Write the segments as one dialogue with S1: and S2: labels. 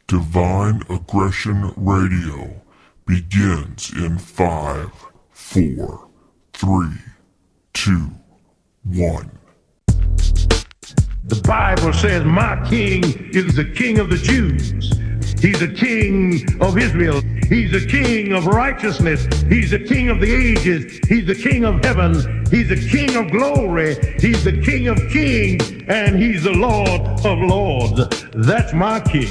S1: Divine Aggression Radio begins in 5, 4, 3, 2, 1.
S2: The Bible says, my king is the king of the Jews. He's the king of Israel. He's the king of righteousness. He's the king of the ages. He's the king of heaven. He's the king of glory. He's the king of kings. And he's the Lord of lords. That's my king.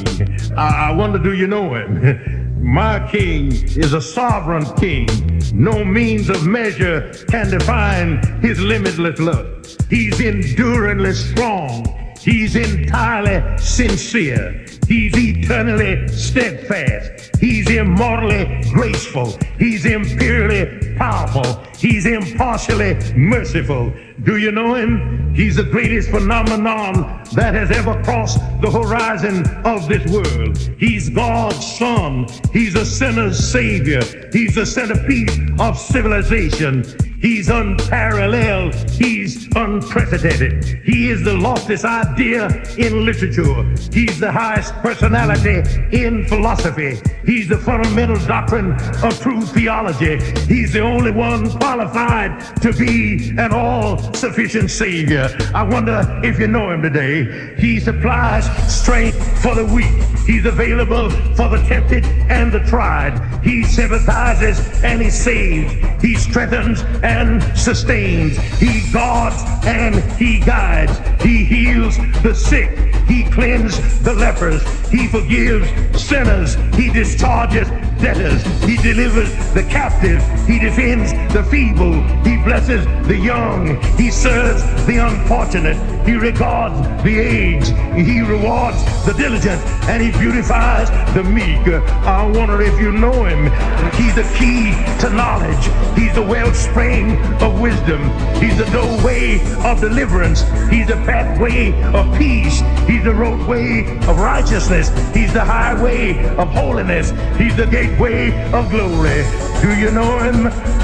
S2: I wonder, do you know him? My king is a sovereign king. No means of measure can define his limitless love. He's enduringly strong. He's entirely sincere. He's eternally steadfast. He's immortally graceful. He's imperially powerful. He's impartially merciful. Do you know him? He's the greatest phenomenon that has ever crossed the horizon of this world. He's God's son. He's a sinner's savior. He's the centerpiece of civilization. He's unparalleled. He's unprecedented. He is the loftiest idea in literature. He's the highest personality in philosophy. He's the fundamental doctrine of true theology. He's the only one qualified to be an all-sufficient Savior. I wonder if you know him today. He supplies strength for the weak. He's available for the tempted and the tried. He sympathizes and he saves. He strengthens and sustains. He guards and he guides. He heals the sick. He cleanses the lepers. He forgives sinners. He discharges debtors. He delivers the captive. He defends the feeble. He blesses the young. He serves the unfortunate. He regards the aged. He rewards the diligent. And he beautifies the meek. I wonder if you know him. He's the key to knowledge. He's the wellspring of wisdom. He's the doorway of deliverance. He's the pathway of peace. He's the roadway of righteousness. He's the highway of holiness. He's the gateway of glory. Do you know him?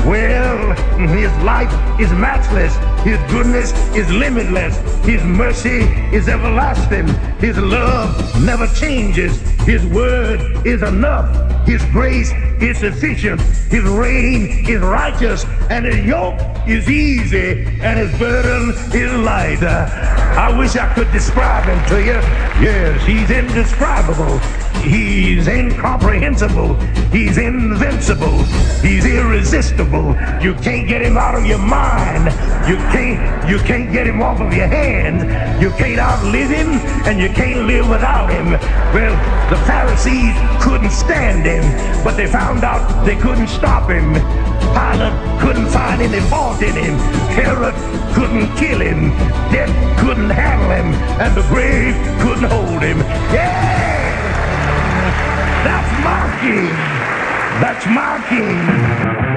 S2: Well, his life is matchless. His goodness is limitless. His mercy is everlasting. His love never changes. His word is enough. His grace is sufficient. His reign is righteous. And his yoke is easy. And his burden is light. I wish I could describe him to you. Yes, he's indescribable. He's incomprehensible. He's invincible. He's irresistible. You can't get him out of your mind. You can't get him off of your hands. You can't outlive him, and you can't live without him. Well, the Pharisees couldn't stand him, but they found out they couldn't stop him. Pilate couldn't find any fault in him. Herod couldn't kill him. Death couldn't handle him, and the grave couldn't hold him. Yeah! That's my king. That's my king.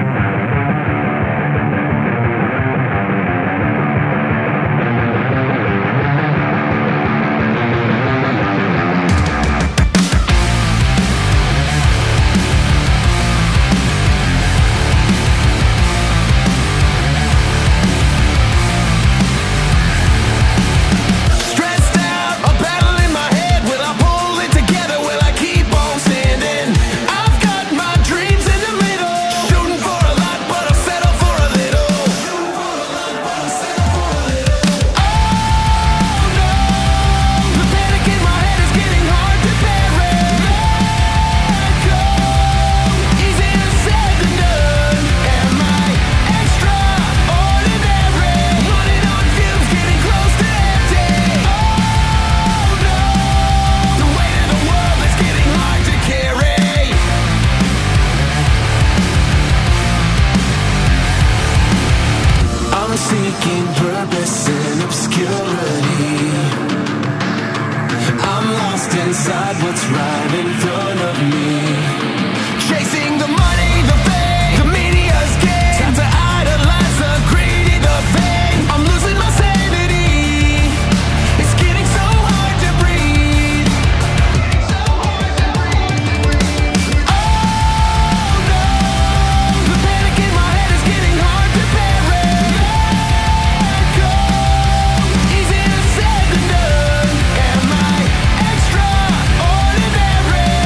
S3: Extraordinary.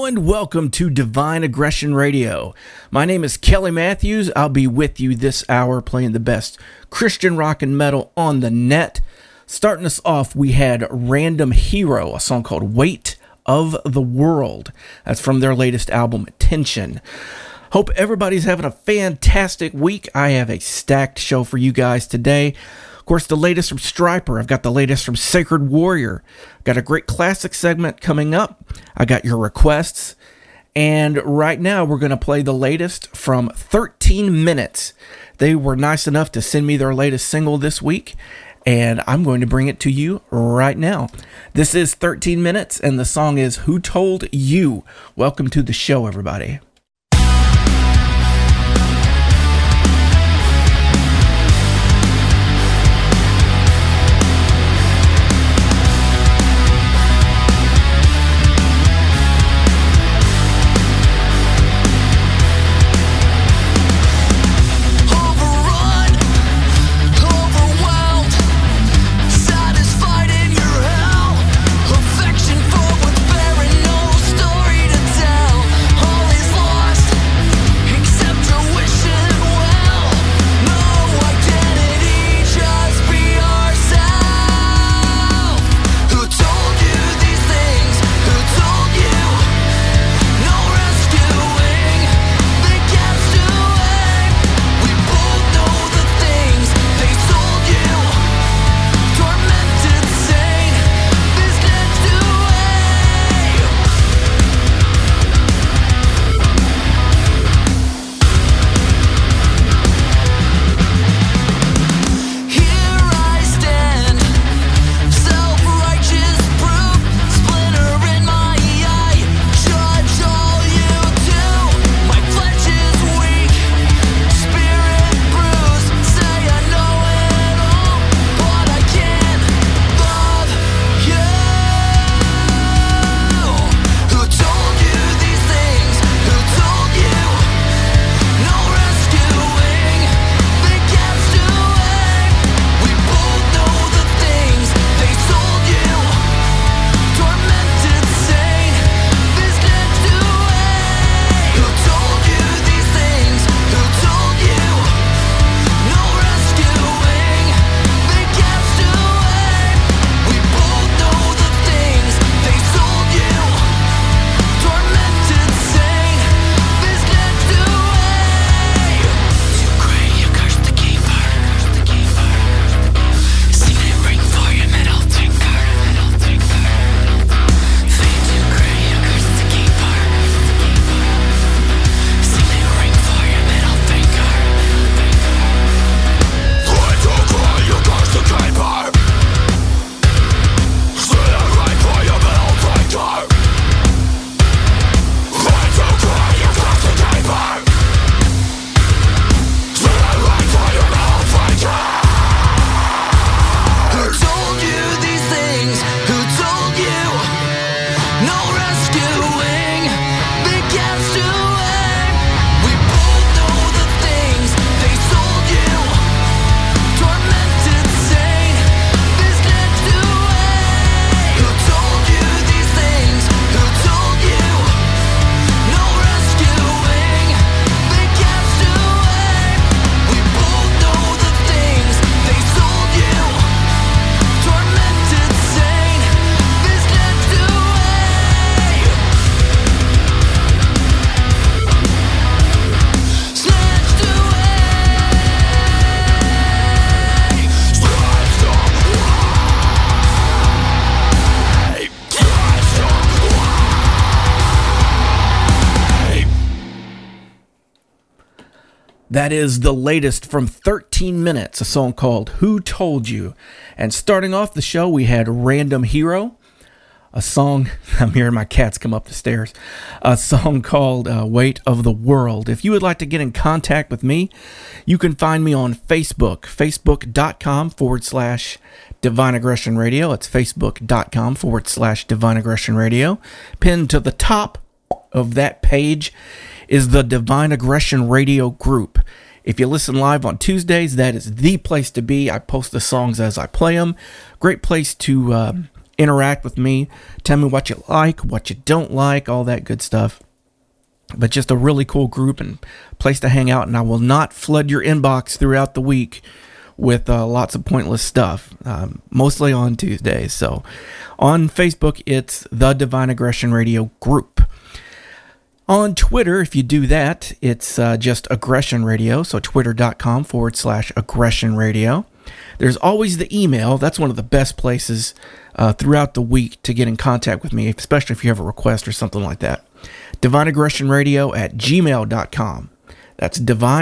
S3: Hello and welcome to Divine Aggression Radio. My name is Kelly Matthews. I'll be with you this hour playing the best Christian rock and metal on the net. Starting us off, we had Random Hero, a song called Weight of the World. That's from their latest album, Tension. Hope everybody's having a fantastic week. I have a stacked show for you guys today. Of course, the latest from Stryper. I've got the latest from Sacred Warrior. Got a great classic segment coming up. I got your requests. And right now, we're going to play the latest from 13 Minutes. They were nice enough to send me their latest single this week, and I'm going to bring it to you right now. This is 13 Minutes, and the song is Who Told You? Welcome to the show, everybody. That is the latest from 13 Minutes, a song called Who Told You? And starting off the show, we had Random Hero, a song, I'm hearing my cats come up the stairs, a song called Weight of the World. If you would like to get in contact with me, you can find me on Facebook, facebook.com/Divine Aggression Radio. It's facebook.com/Divine Aggression Radio. Pinned to the top of that page is the Divine Aggression Radio group. If you listen live on Tuesdays, that is the place to be. I post the songs as I play them. Great place to interact with me. Tell me what you like, what you don't like, all that good stuff. But just a really cool group and place to hang out. And I will not flood your inbox throughout the week with lots of pointless stuff, mostly on Tuesdays. So on Facebook, it's the Divine Aggression Radio group. On Twitter, if you do that, it's just Aggression Radio. So twitter.com/Aggression Radio. There's always the email. That's one of the best places throughout the week to get in contact with me, especially if you have a request or something like that. divineaggressionradio@gmail.com. That's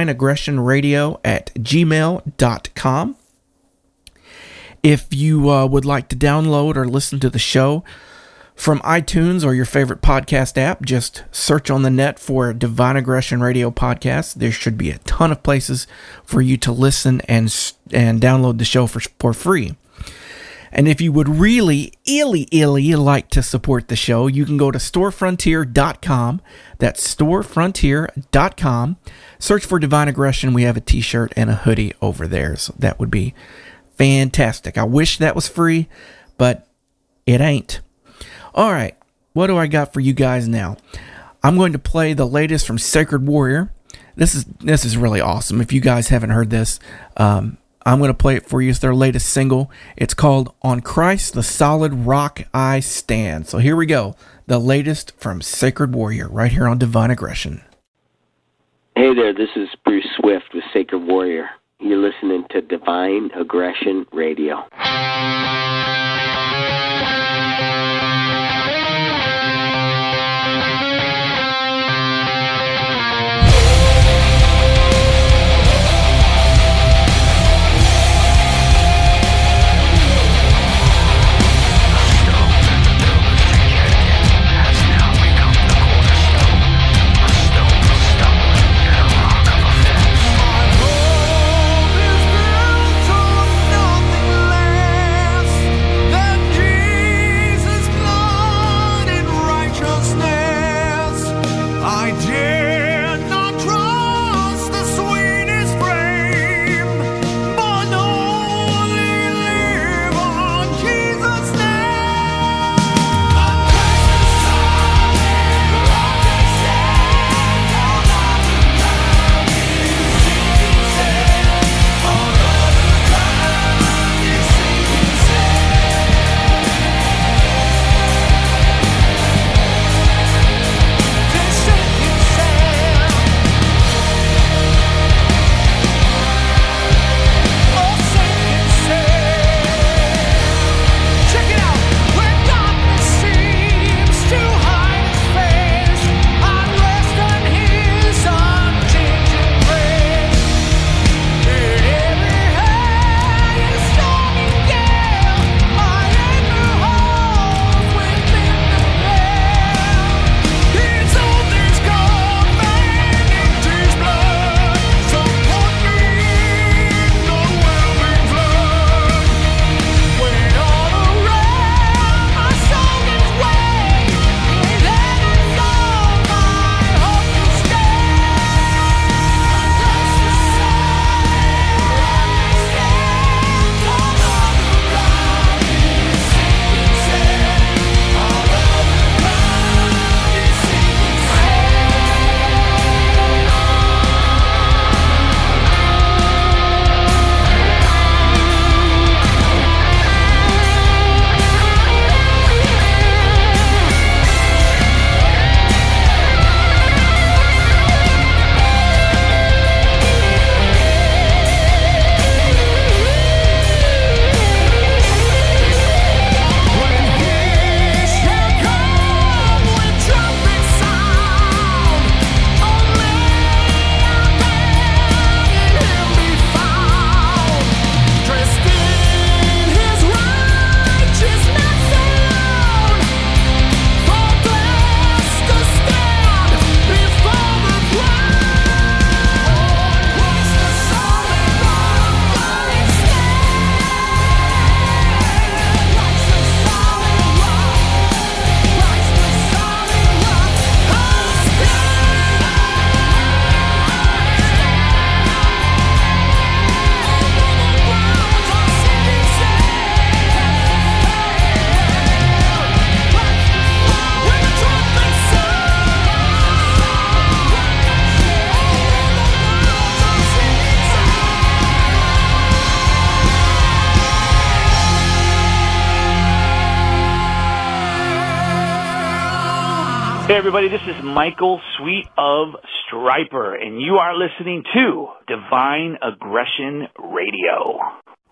S3: divineaggressionradio@gmail.com. If you would like to download or listen to the show from iTunes or your favorite podcast app, just search on the net for Divine Aggression Radio Podcast. There should be a ton of places for you to listen and download the show for free. And if you would really, illy like to support the show, you can go to storefrontier.com. That's storefrontier.com. Search for Divine Aggression. We have a t-shirt and a hoodie over there. So that would be fantastic. I wish that was free, but it ain't. All right, what do I got for you guys now? I'm going to play the latest from Sacred Warrior. This is really awesome. If you guys haven't heard this, I'm going to play it for you. It's their latest single. It's called On Christ the Solid Rock I Stand. So here we go. The latest from Sacred Warrior right here on Divine Aggression.
S4: Hey there, this is Bruce Swift with Sacred Warrior. You're listening to Divine Aggression Radio.
S5: My home is built on nothing less. Hey everybody, this is Michael Sweet of Striper, and you are listening to Divine Aggression Radio.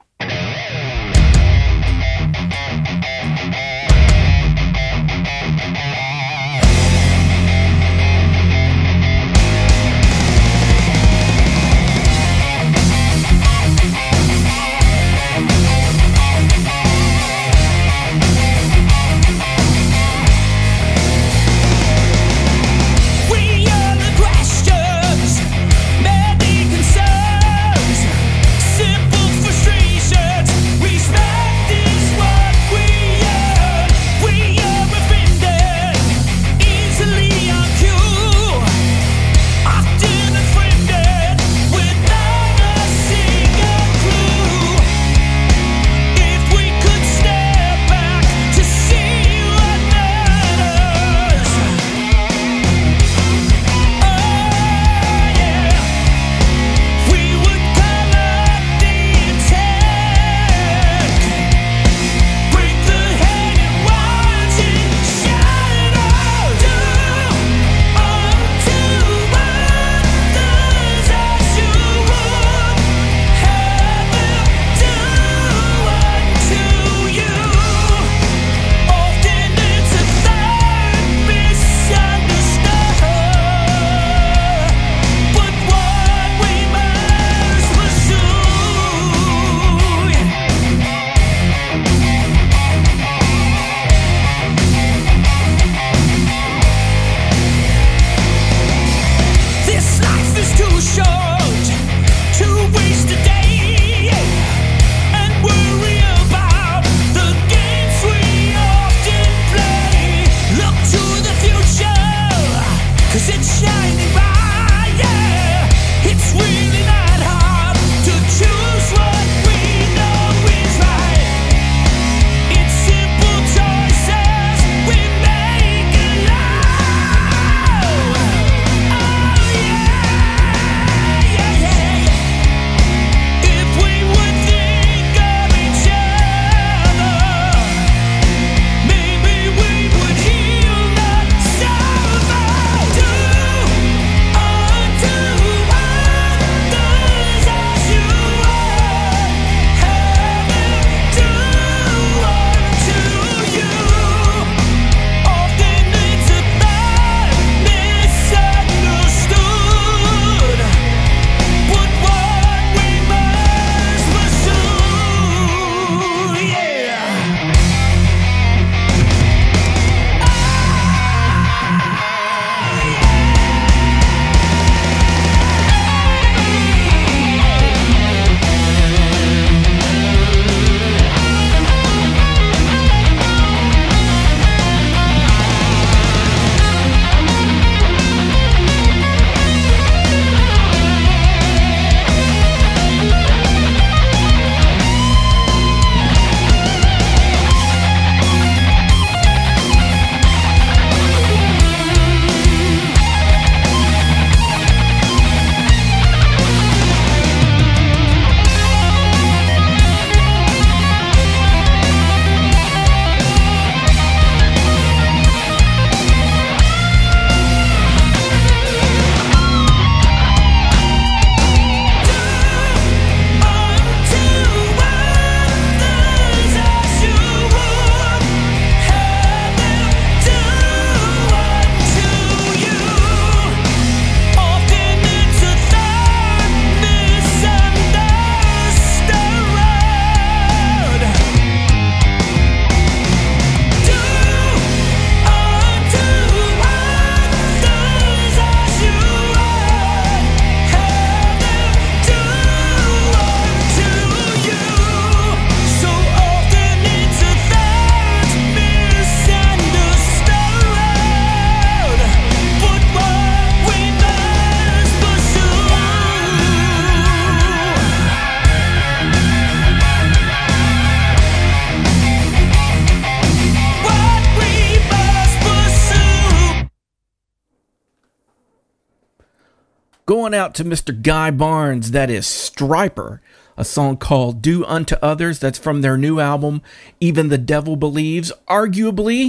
S3: Going out to Mr. Guy Barnes, that is Striper, a song called Do Unto Others. That's from their new album, Even the Devil Believes. Arguably,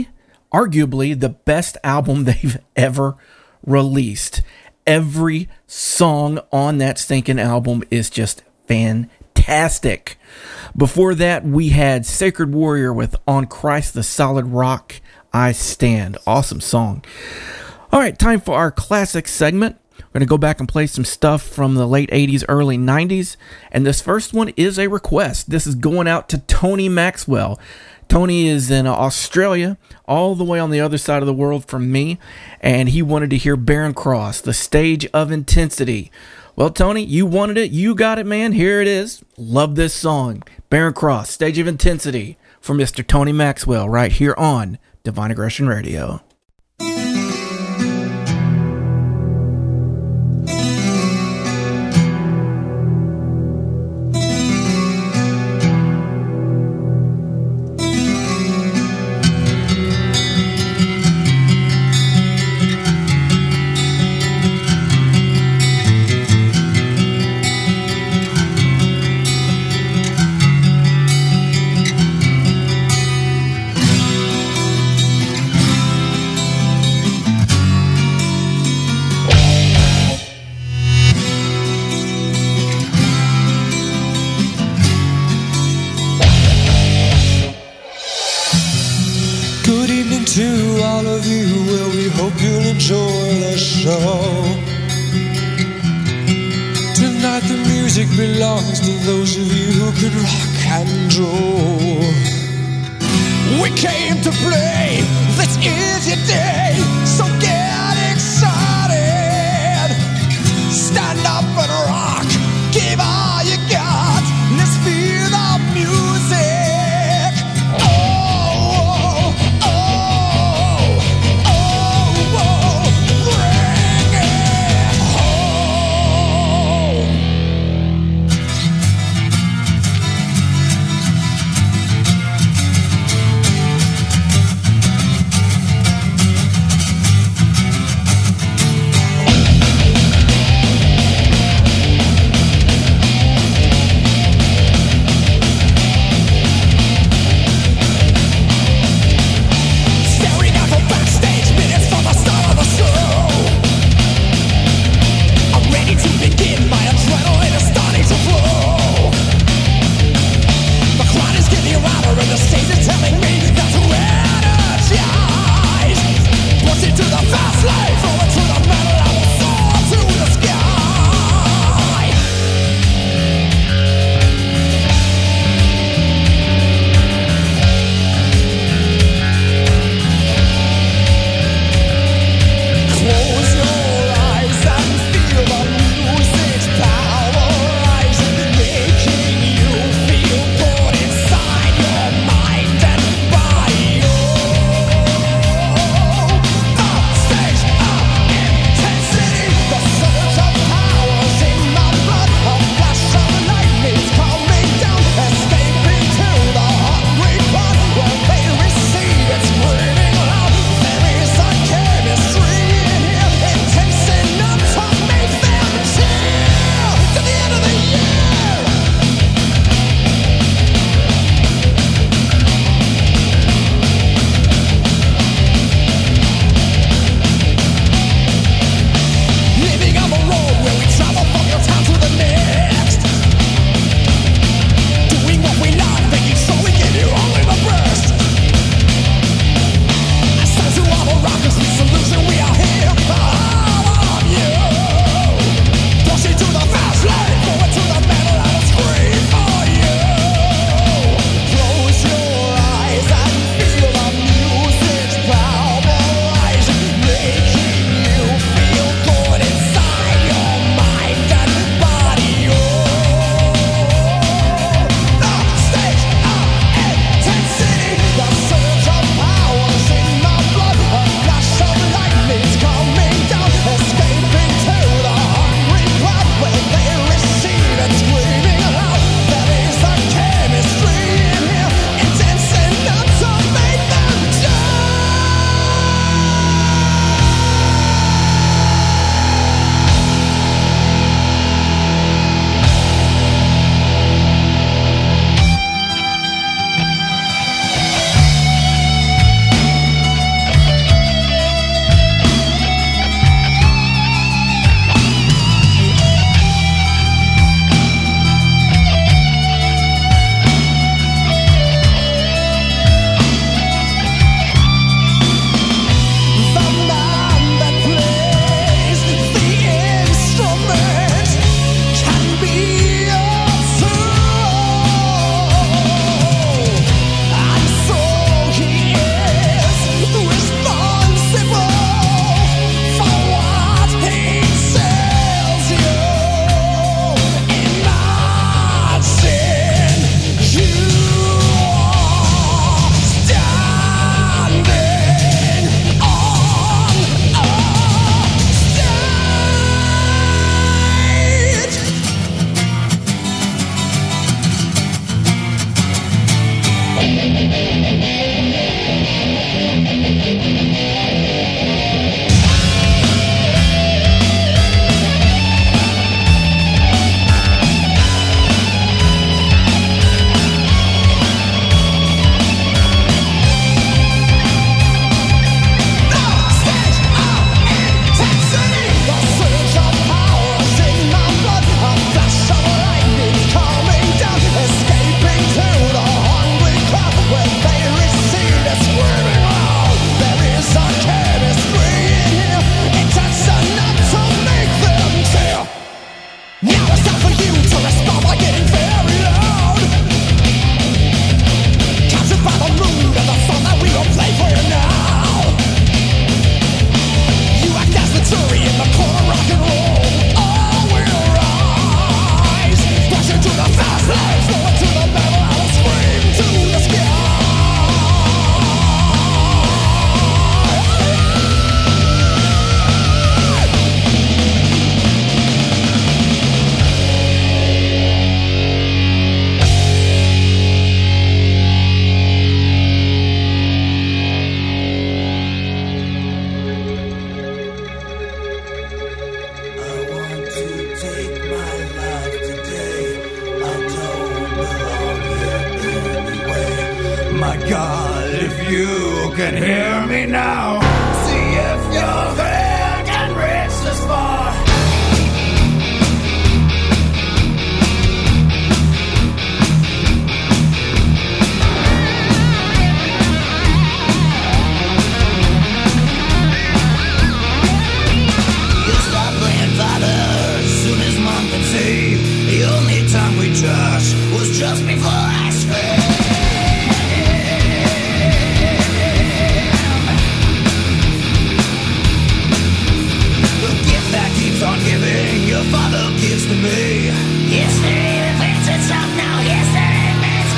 S3: arguably the best album they've ever released. Every song on that stinking album is just fantastic. Before that, we had Sacred Warrior with On Christ the Solid Rock I Stand. Awesome song. All right, time for our classic segment. We're going to go back and play some stuff from the late 80s, early 90s. And this first one is a request. This is going out to Tony Maxwell. Tony is in Australia, all the way on the other side of the world from me. And he wanted to hear Barren Cross, The Stage of Intensity. Well, Tony, you wanted it. You got it, man. Here it is. Love this song. Barren Cross, Stage of Intensity, from Mr. Tony Maxwell, right here on Divine Aggression Radio.
S6: To all of you, well, we hope you'll enjoy the show. Tonight the music belongs to those of you who can rock and roll. We came to play, this is your day, so get excited. Stand up and rock, give all you got, let's feel the music. can hear me now. See if your hand can reach this far. You start playing father as soon as mom can see. The only time we touched was just before I screamed. On giving, your father gives to me. Yesterday the vengeance up now, yesterday meant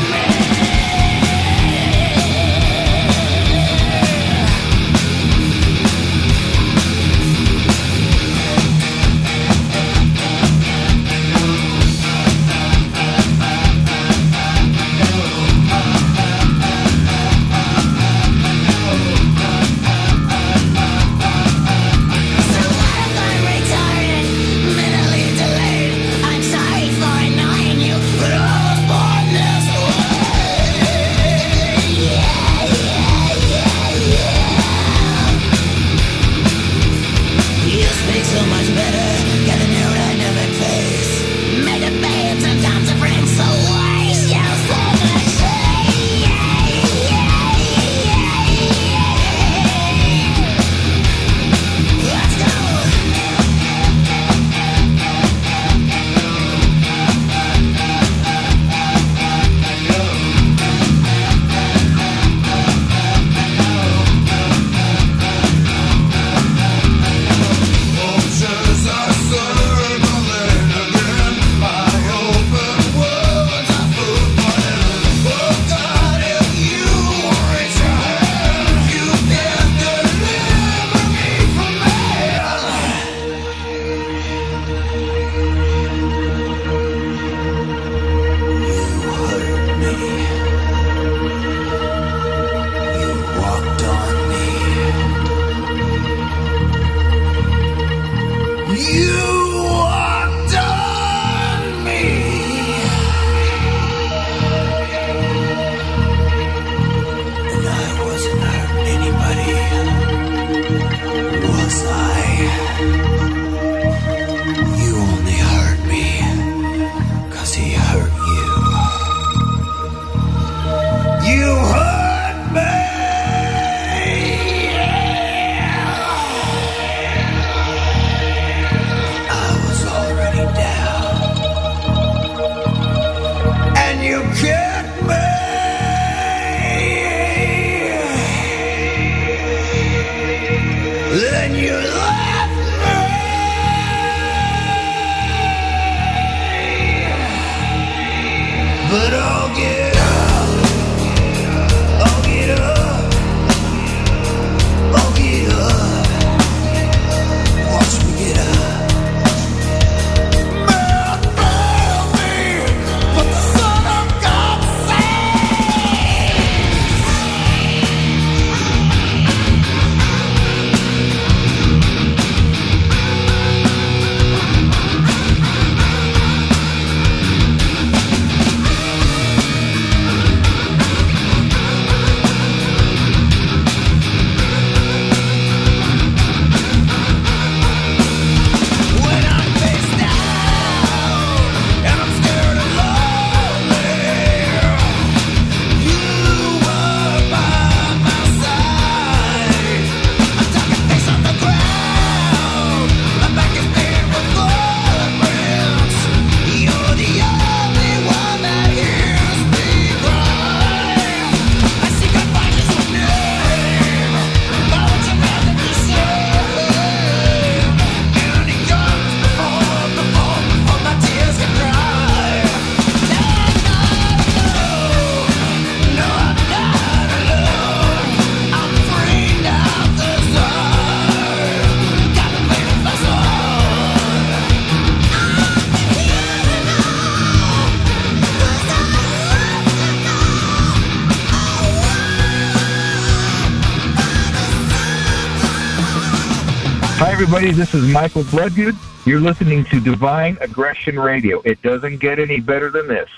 S7: Hi, everybody. This is Michael Bloodgood. You're listening to Divine Aggression Radio. It doesn't get any better than this.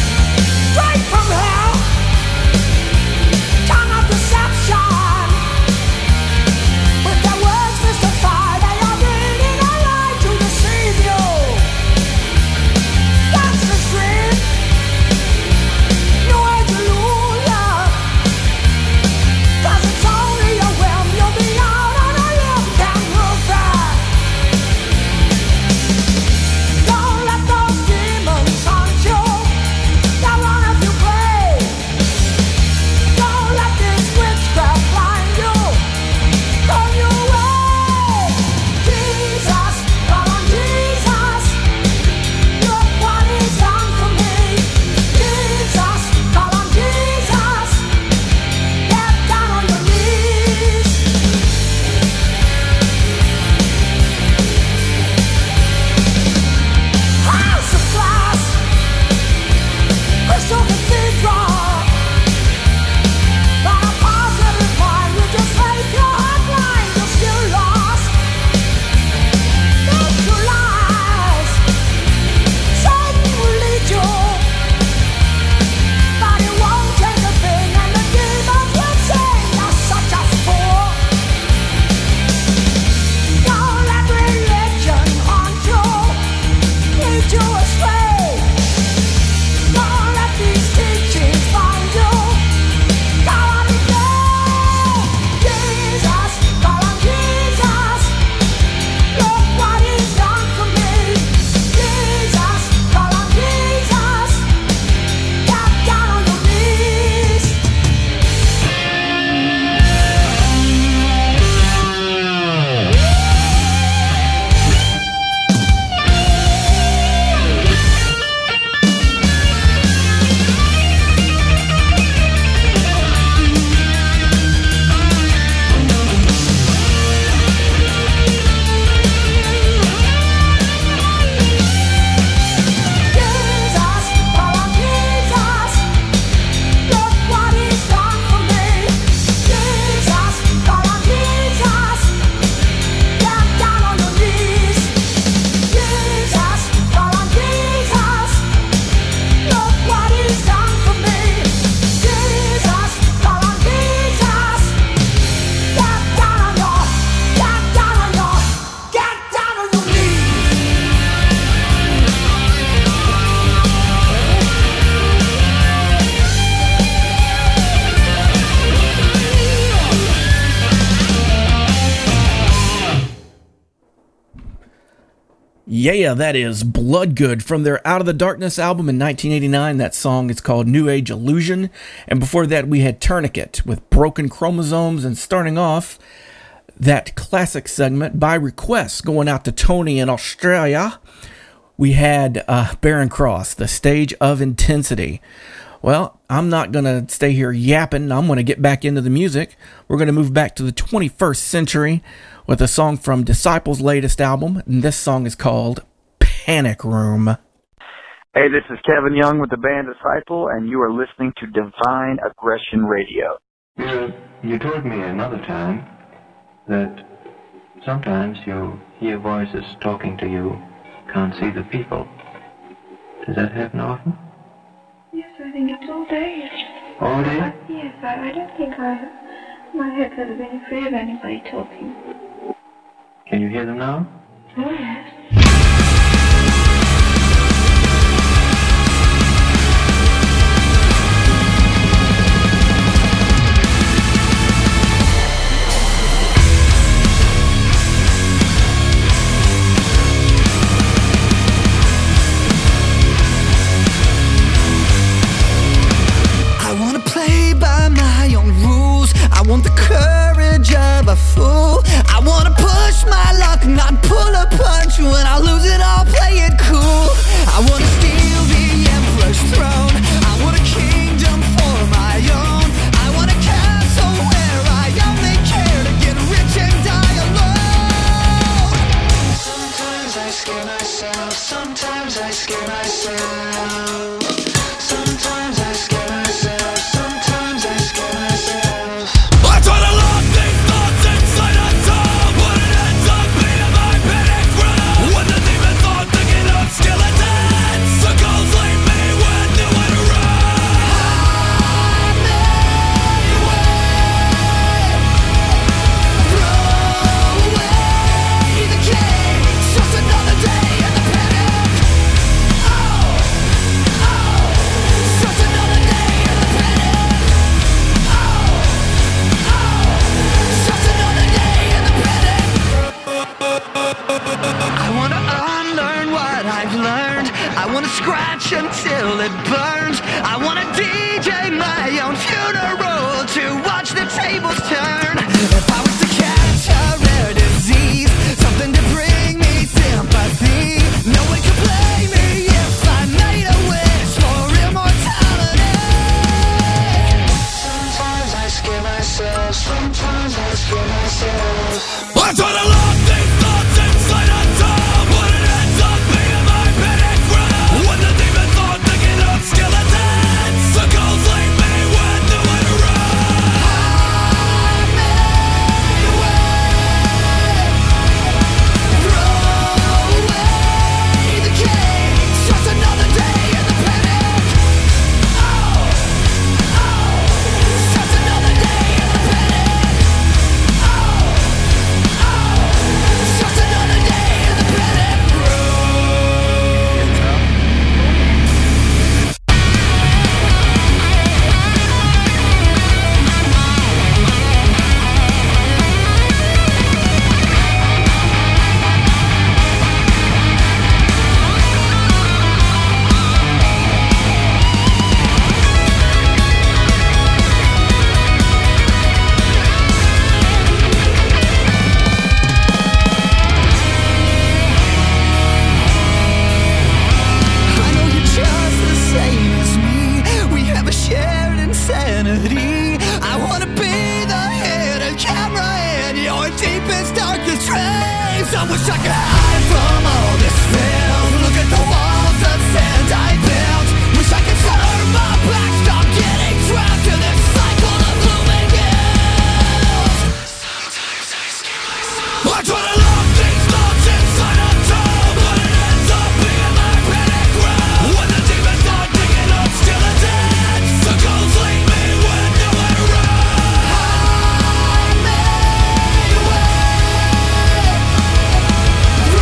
S6: Straight from hell, tongue of deception.
S3: Yeah, that is Bloodgood from their Out of the Darkness album in 1989. That song is called New Age Illusion. And before that, we had Tourniquet with Broken Chromosomes. And starting off that classic segment by request going out to Tony in Australia, we had Barren Cross, The Stage of Intensity. Well, I'm not going to stay here yapping. I'm going to get back into the music. We're going to move back to the 21st century with a song from Disciple's latest album, and this song is called Panic Room.
S8: Hey, this is Kevin Young with the band Disciple, and you are listening to Divine Aggression Radio.
S9: You told me another time that sometimes you hear voices talking to you, can't see the people. Does that happen often?
S10: Yes, I think it's all day.
S9: All day?
S10: Yes, I don't think my head's ever been free of anybody talking.
S9: Can you hear them now?
S10: Oh, yes.
S6: I wanna play by my own rules. I want the courage of a fool. I wanna push my luck, not pull a punch. When I lose it, I'll play it cool. I wanna steal the emperor's throne. I want a kingdom for my own. I want a castle where I only care to get rich and die alone. Sometimes I scare myself. Sometimes I scare myself. Sometimes I scare myself. Sometimes I scare myself. I try to lock these thoughts inside a tub, but it ends up being my panic room. When the demon thought thinking of skeletons, the ghosts leave me with nowhere to run. Throw away the cage, just another day in the panic. Just another day in the panic. Just another day in the panic. I wanna unlearn what I've learned. I wanna scratch until it burns. I wanna DJ my own funeral to watch the tables turn. If I was to catch a rare disease, something to bring me sympathy, no one could blame me if I made a wish for immortality. Sometimes I scare myself. Sometimes I scare myself. I try to lock these thoughts inside a tub, but it ends up being my panic room. When the demon thought thinking of skeletons, the ghosts leave me with nowhere to run. I made a way. Throw away the cage, just another day in the panic. Just another day in the panic. Just another day in the panic room. I know you're just the same as me. We have a shared insanity. I wanna be the hidden camera in your deepest, darkest dreams. I wish I could hide from all this film. Look at the walls of sand I built. Wish I could turn my back, stop getting trapped in this cycle of looming guilt. Sometimes I scare myself. I try to lock these thoughts inside a tub, but it ends up being my panic room. When the demon thought thinking of skeletons, the ghosts leave me with nowhere to run. I made a way.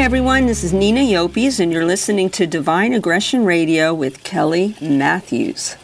S11: everyone, this is Nina Yopes, and you're listening to Divine Aggression Radio with Kelly Matthews.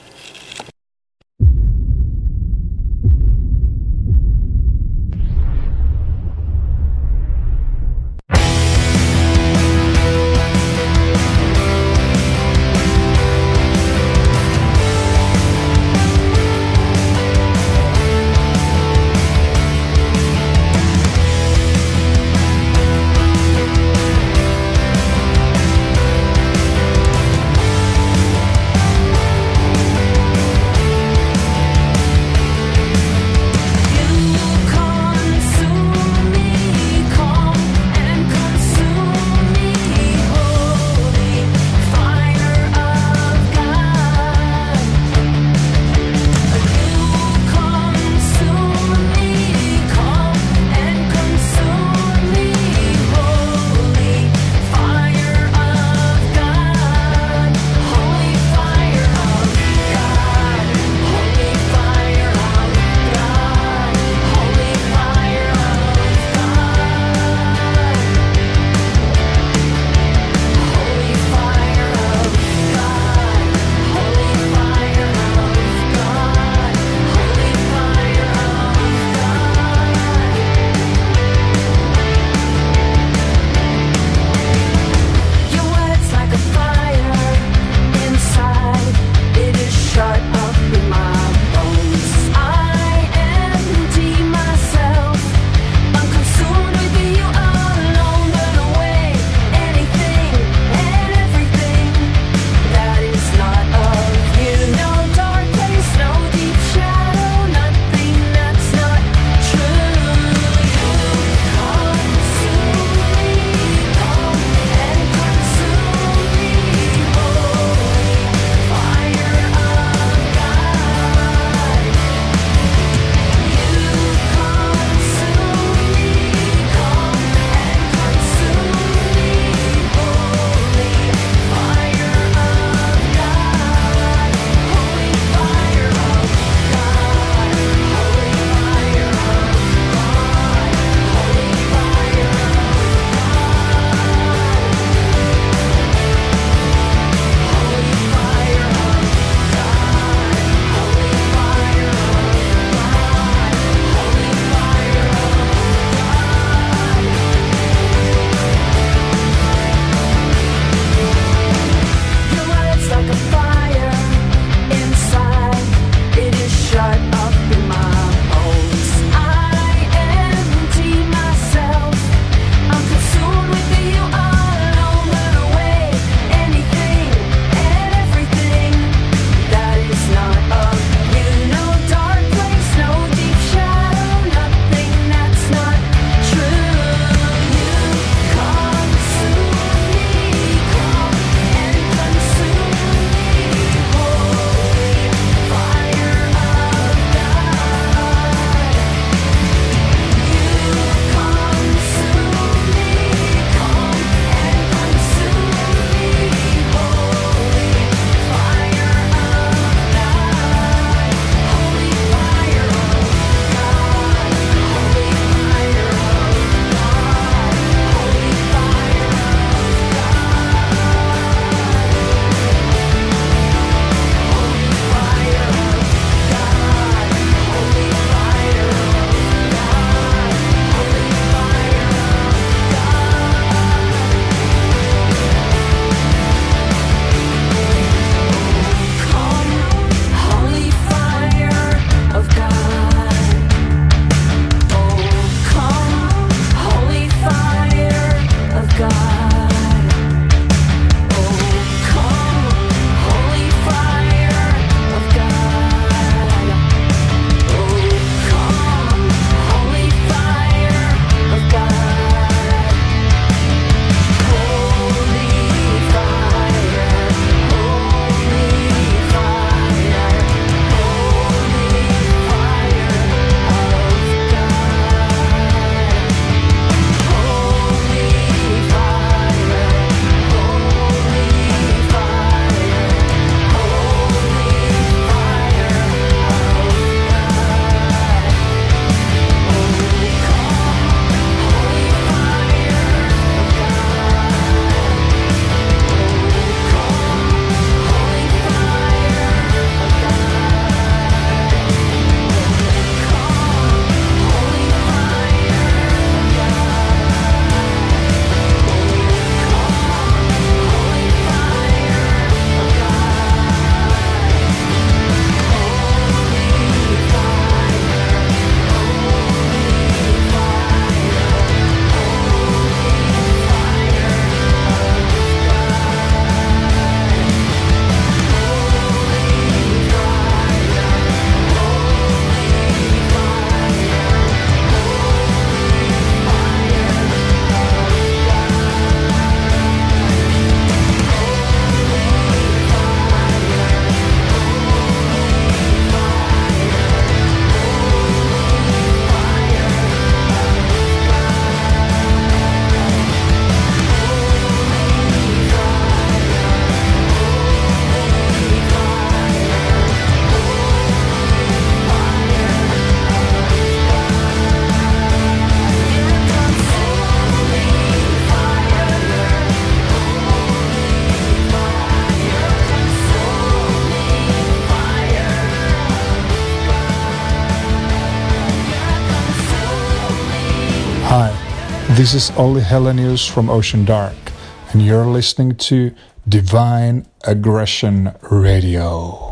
S12: This is Olli Helenius from Ocean Dark, and you're listening to Divine Aggression Radio.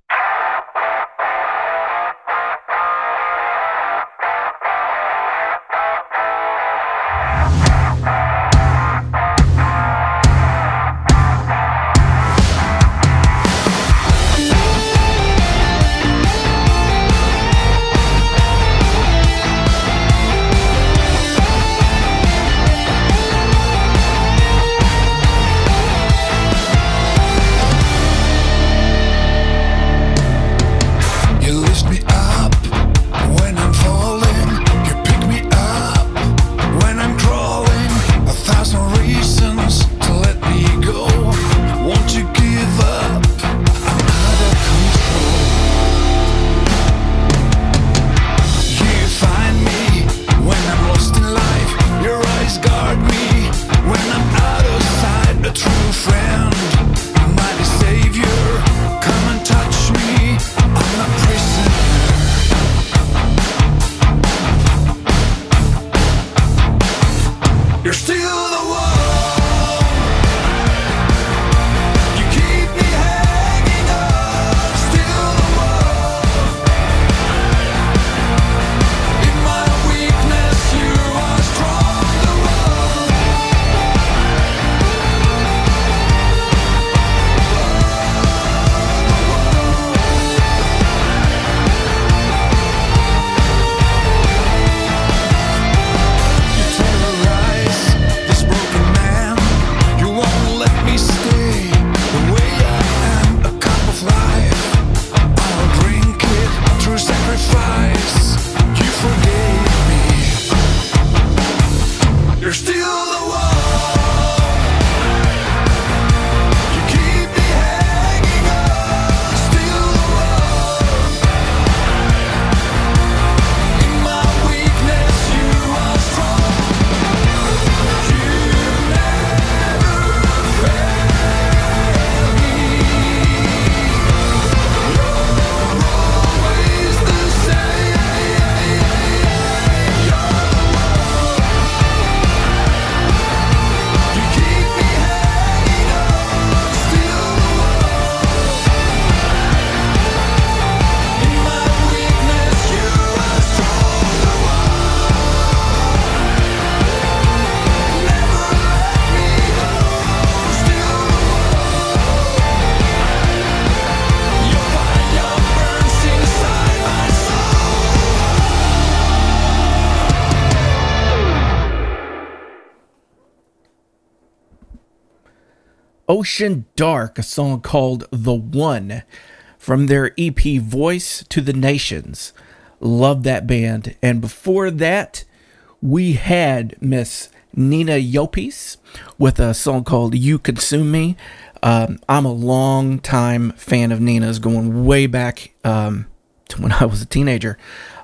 S3: Ocean Dark, a song called The One, from their EP Voice to the Nations. Love that band. And before that, we had Miss Nina Yopis with a song called You Consume Me. I'm a long time fan of Nina's, going way back to when I was a teenager.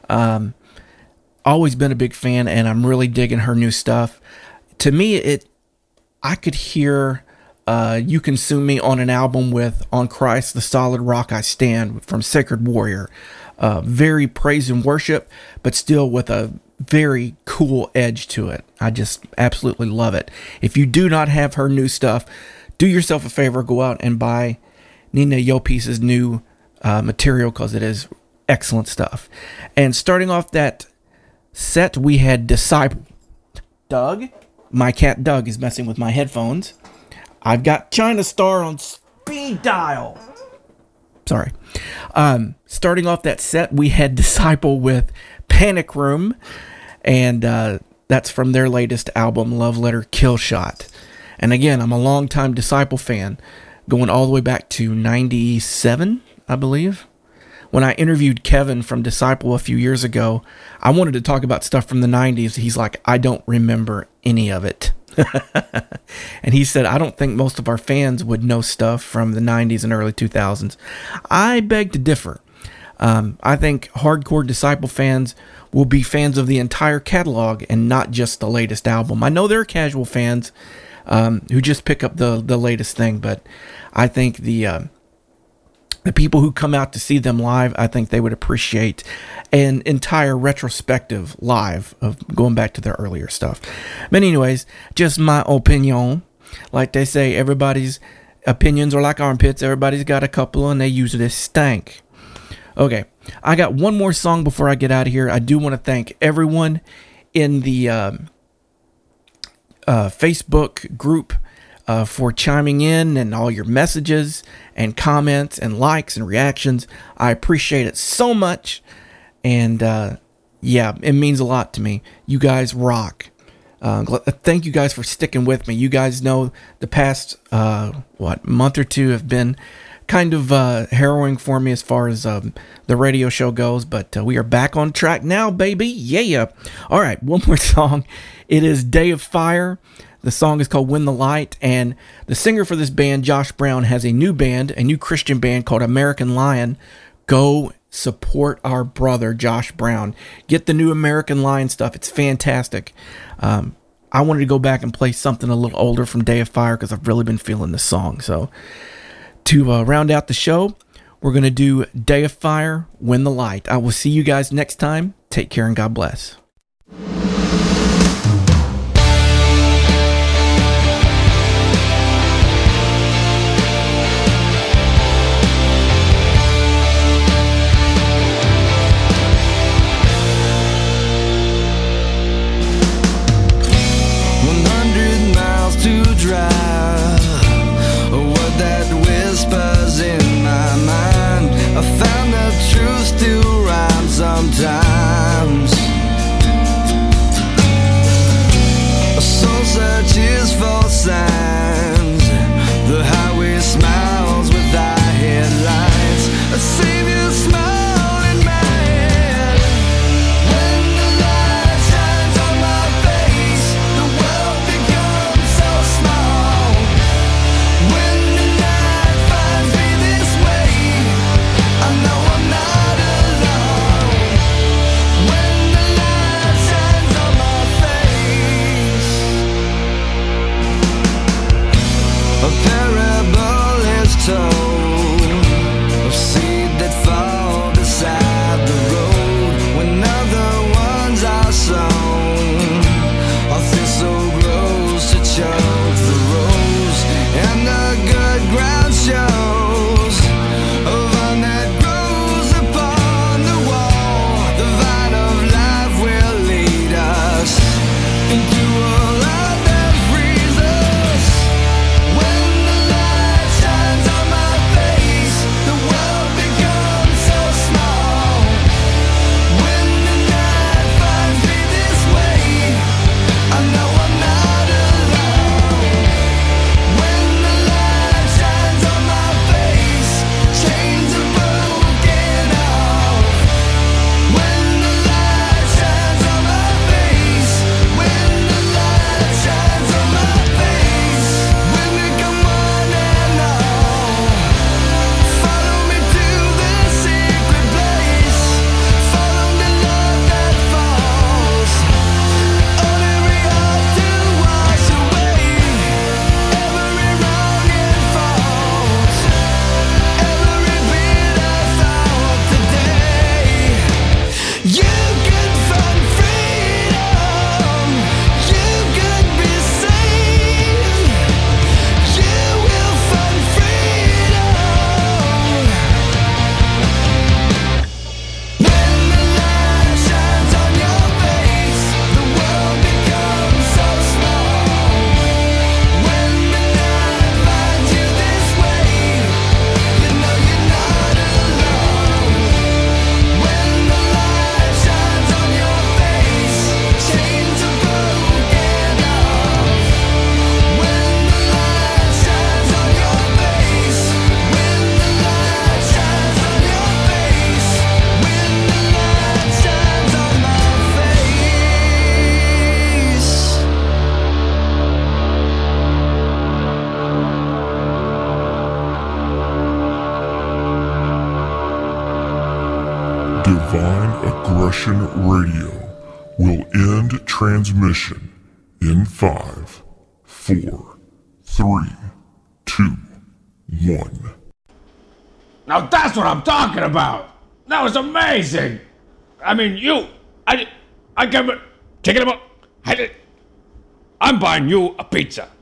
S3: Always been a big fan, and I'm really digging her new stuff. To me, I could hear You Consume Me on an album with On Christ, the Solid Rock I Stand from Sacred Warrior. Very praise and worship, but still with a very cool edge to it. I just absolutely love it. If you do not have her new stuff, do yourself a favor, go out and buy Nina Yopis' new material, because it is excellent stuff. And starting off that set, we had Disciple. Doug, my cat Doug, is messing with my headphones. I've got China Star on speed dial. Sorry. Starting off that set, we had Disciple with Panic Room, and that's from their latest album, Love Letter Kill Shot. And again, I'm a longtime Disciple fan, going all the way back to 97, I believe. When I interviewed Kevin from Disciple a few years ago, I wanted to talk about stuff from the 90s. He's like, I don't remember any of it. And he said, I don't think most of our fans would know stuff from the 90s and early 2000s. I beg to differ. I think hardcore Disciple fans will be fans of the entire catalog and not just the latest album. I know there are casual fans who just pick up the latest thing, but I think the the people who come out to see them live, I think they would appreciate an entire retrospective live of going back to their earlier stuff. But anyways, just my opinion. Like they say, everybody's opinions are like armpits. Everybody's got a couple and they usually stank. Okay, I got one more song before I get out of here. I do want to thank everyone in the Facebook group for chiming in and all your messages and comments and likes and reactions. I appreciate it so much. And yeah, it means a lot to me. You guys rock. Thank you guys for sticking with me. You guys know the past month or two have been kind of harrowing for me as far as the radio show goes, but we are back on track now, baby. Yeah. All right, one more song. It is Day of Fire. The song is called Win the Light, and the singer for this band, Josh Brown, has a new band, a new Christian band called American Lion. Go support our brother, Josh Brown. Get the new American Lion stuff. It's fantastic. I wanted to go back and play something a little older from Day of Fire because I've really been feeling this song. So to round out the show, we're going to do Day of Fire, Win the Light. I will see you guys next time. Take care and God bless.
S6: What that whispers in my mind, I found the truth still rhyme sometimes. A soul searches for signs, the highway smiles with eye headlights, a savior smile in my head. When the light shines on my face, the world becomes so small. When the night finds me this way, I know I'm not alone. When the light shines on my face, a parable is told of seed that fall beside the road. When other ones are sown, a thistle grows to choke the rose, and the good ground shows a vine that grows upon the wall. The vine of life will lead us into a life that frees us. When the light shines on my face, the world becomes so small. When the night finds me this way, I know I'm not alone. When the light shines on my face, chains are broken off. When the light shines on my face, when the light shines on my face, when we come one and all, follow me to the secret place, follow the love that falls on every heart to wash away every wrong and fault, every bitter thought today. You could find freedom, you could be saved, you will find freedom. When the light shines on your face, the world becomes so small. When the night finds you this way, you know you're not alone. When the light shines on your face, chains are broken off. When the light shines on your face, when the light shines on your face, when the light shines on my face.
S1: Divine Aggression Radio will end transmission in 5, 4, 3, 2, 1.
S13: Now that's what I'm talking about. That was amazing. I mean, I can't, take it about, I'm buying you a pizza.